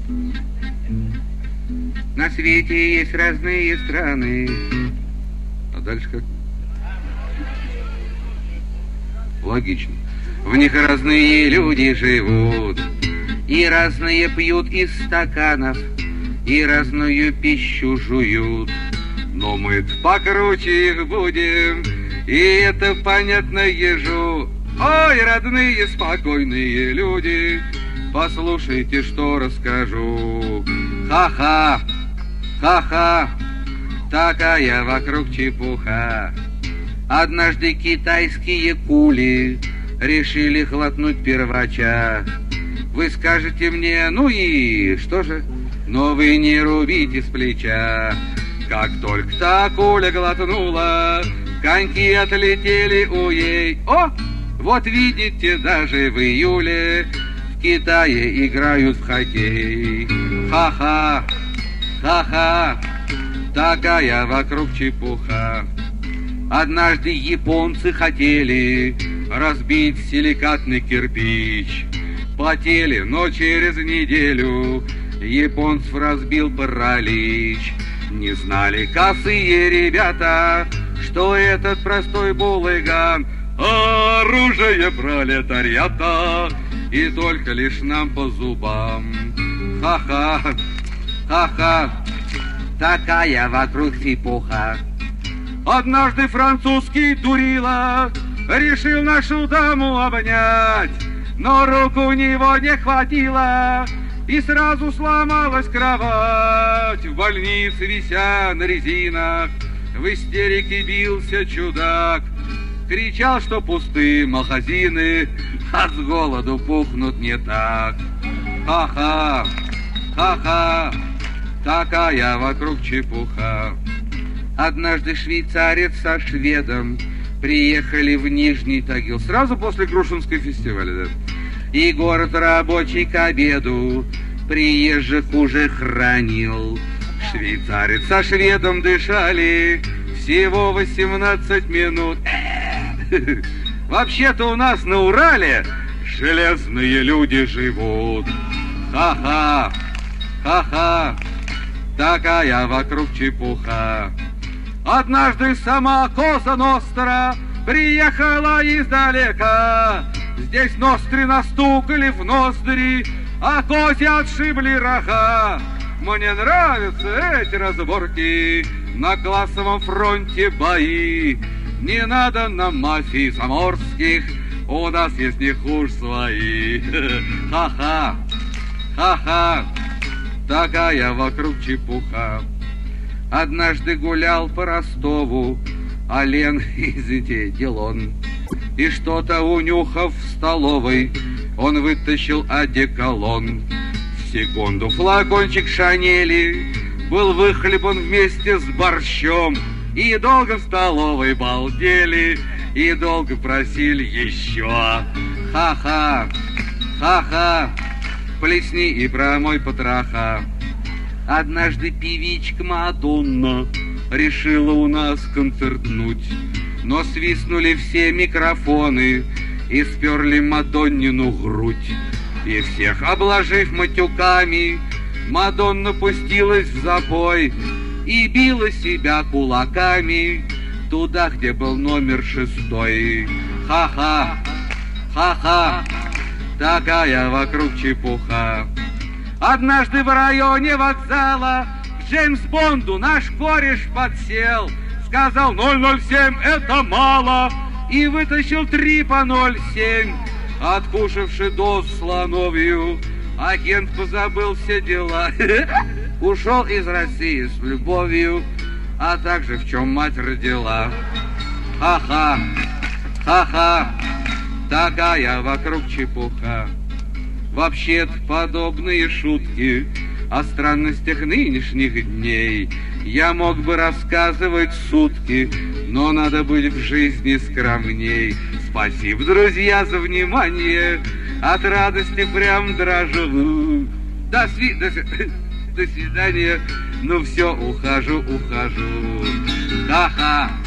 На свете есть разные страны. А дальше как? Логично. В них разные люди живут, и разные пьют из стаканов, и разную пищу жуют. Но мы-то покруче их будем, и это понятно ежу. Ой, родные, спокойные люди, послушайте, что расскажу. Ха-ха, ха-ха, такая вокруг чепуха. Однажды китайские кули решили хлопнуть первача. Вы скажете мне, ну и что же? Но вы не рубите с плеча. Как только та куля глотнула, коньки отлетели у ей. О, вот видите, даже в июле в Китае играют в хоккей. Ха-ха, ха-ха, такая вокруг чепуха. Однажды японцы хотели разбить силикатный кирпич. Потели, но через неделю японцев разбил паралич. Не знали косые ребята, что этот простой булыган оружие пролетариата, и только лишь нам по зубам. Ха-ха, ха-ха, такая вокруг чепуха. Однажды французский дурила решил нашу даму обнять, но рук у него не хватило, и сразу сломалась кровать. В больнице, вися на резинах, в истерике бился чудак. Кричал, что пустые магазины, а с голоду пухнут не так. Ха-ха, ха-ха, такая вокруг чепуха. Однажды швейцарец со шведом приехали в Нижний Тагил сразу после Грушинского фестиваля, да? И город рабочий к обеду приезжих уже хранил. Швейцарец со шведом дышали всего 18 минут. Вообще-то у нас на Урале железные люди живут. Ха-ха, ха-ха, такая вокруг чепуха. Однажды сама Коза Ностра приехала издалека. Здесь ностри настукали в ноздри, а козе отшибли рога. Мне нравятся эти разборки, на классовом фронте бои. Не надо нам мафий заморских, у нас есть не хуже свои. Ха-ха, ха-ха, такая вокруг чепуха. Однажды гулял по Ростову Ален из Дилон, и что-то унюхав в столовой, он вытащил одеколон. В секунду флакончик Шанели был выхлебан вместе с борщом, и долго в столовой балдели, и долго просили еще. Ха-ха, ха-ха, плесни и промой потроха. Однажды певичка Мадонна решила у нас концертнуть, но свистнули все микрофоны и сперли Мадоннину грудь. И всех обложив матюками, Мадонна пустилась в забой и била себя кулаками туда, где был номер 6. Ха-ха, ха-ха, такая вокруг чепуха. Однажды в районе вокзала к Джеймс Бонду наш кореш подсел, сказал 007 это мало, и вытащил 3 по 0,7. Откушавши дозу слоновью, агент позабыл все дела. Ушел из России с любовью, а также в чем мать родила. Ха-ха, ха-ха, такая вокруг чепуха. Вообще-то подобные шутки о странностях нынешних дней я мог бы рассказывать сутки, но надо быть в жизни скромней. Спасибо, друзья, за внимание. От радости прям дрожу. До свидания. Ну все, ухожу. Ха-ха.